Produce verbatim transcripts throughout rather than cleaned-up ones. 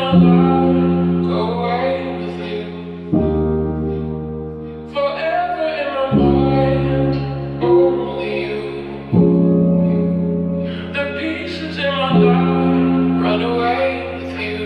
my life, go away with you. Forever in my mind, only you. The pieces in my life run away with you.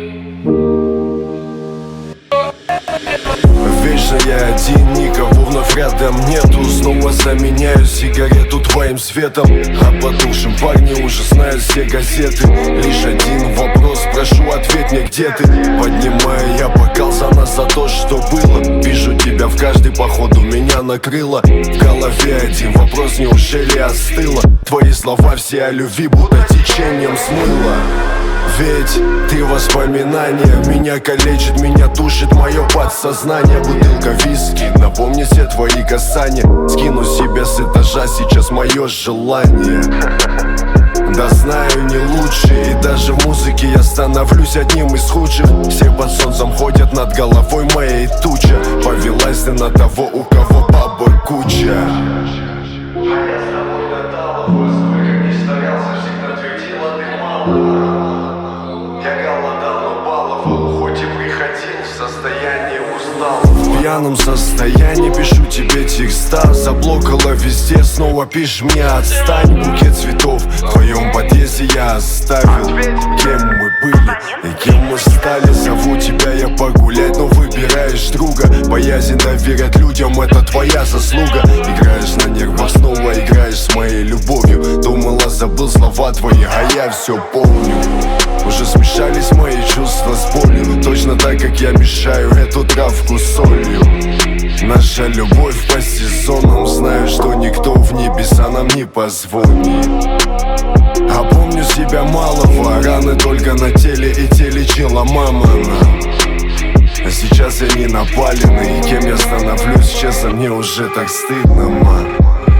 Вечно я один, никого вновь рядом нету. Снова заменяю сигарету твоим светом, а по душам парни уже знают все газеты. Лишь один вопрос, прошу, ответь мне, где ты? Поднимаю я бокал за нас, за то, что было. Вижу тебя в каждый поход, у меня накрыло. В голове один вопрос, неужели остыло? Твои слова все о любви будто течением смыло. Ведь ты воспоминание, меня калечит, меня душит мое подсознание. Бутылка виски, напомни все твои касания. Скину себе с этажа сейчас мое желание. Да знаю, не лучше, и даже в музыке я становлюсь одним из худших. Все под солнцем ходят над головой моей туча. Повелась ты на того, у кого бабы куча. А я с тобой доталываю, сколько не старался, всегда твердила ты мало. Я голодал, но баловал, хоть и приходил в состоянии устал. В пьяном состоянии пишу тебе текста. Заблокала везде, снова пишешь мне отстань. Букет цветов в твоем подъезде я оставил. Кем мы были и кем мы стали? Зову тебя я погулять, но выбираешь друга. Боязнь доверять людям, это твоя заслуга. Играешь на нервах, снова играешь с моей любовью. Думала, забыл слова твои, а я все помню. Уже смешались мои чувства с болью, точно так, как я мешаю эту травку солью. Наша любовь по сезонам, знаю, что никто в небеса нам не позвонит. А помню себя малого, раны только на теле, и те лечила мама нам. А сейчас я не напаленный, и кем я становлюсь, честно, мне уже так стыдно, мам.